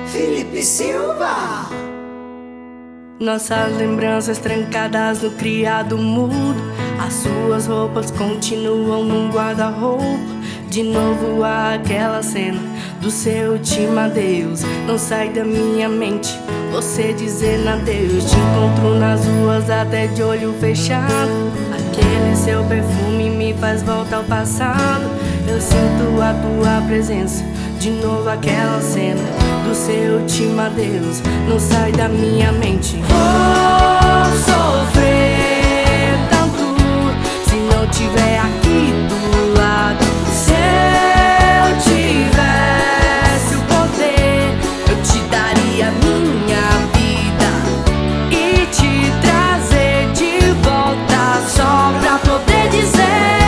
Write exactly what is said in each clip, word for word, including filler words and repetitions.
Felipe Silva. Nossas lembranças trancadas no criado mudo. As suas roupas continuam num guarda-roupa. De novo aquela cena do seu último adeus. Não sai da minha mente você dizendo adeus. Te encontro nas ruas até de olho fechado. Aquele seu perfume me faz voltar ao passado. Eu sinto a tua presença. De novo aquela cena do seu último adeus. Não sai da minha mente. Vou sofrer tanto se não tiver aqui do lado. Se eu tivesse o poder, eu te daria minha vida e te trazer de volta só pra poder dizer: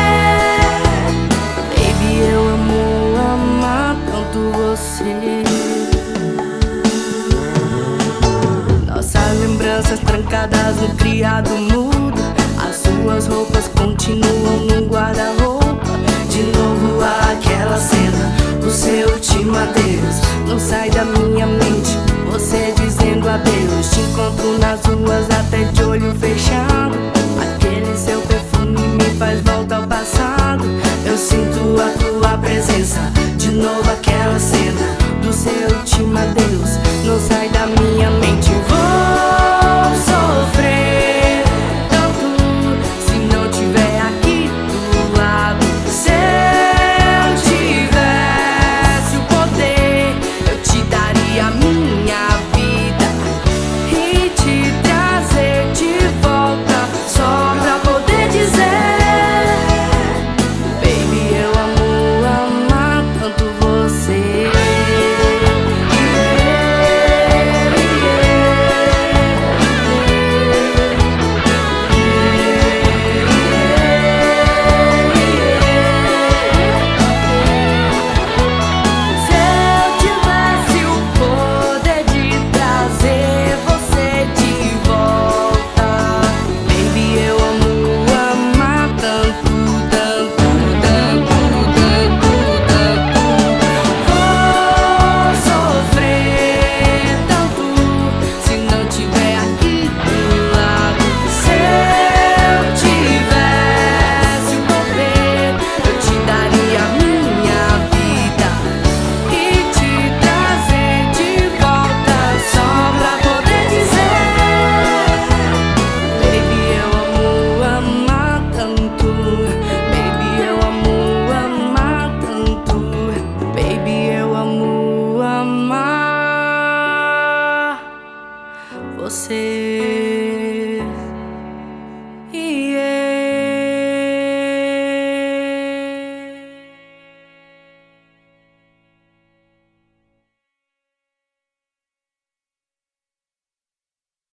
baby, eu amo amar tanto você. Nossas lembranças trancadas no criado mudo. As suas roupas continuam no guarda-roupa. De novo aquela cena do seu último adeus. Não sai da minha mente você dizendo adeus. Te encontro nas ruas até de olho fechado. Aquele seu perfume me faz voltar ao passado. Eu sinto a tua presença. De novo aquela cena do seu último adeus. Não sai da minha mente. Vou sofrer tanto se não tiver aqui do lado. Se eu tivesse o poder, eu te daria minha vida e te trazer de volta só pra poder dizer: baby, eu amo amar tanto você. Você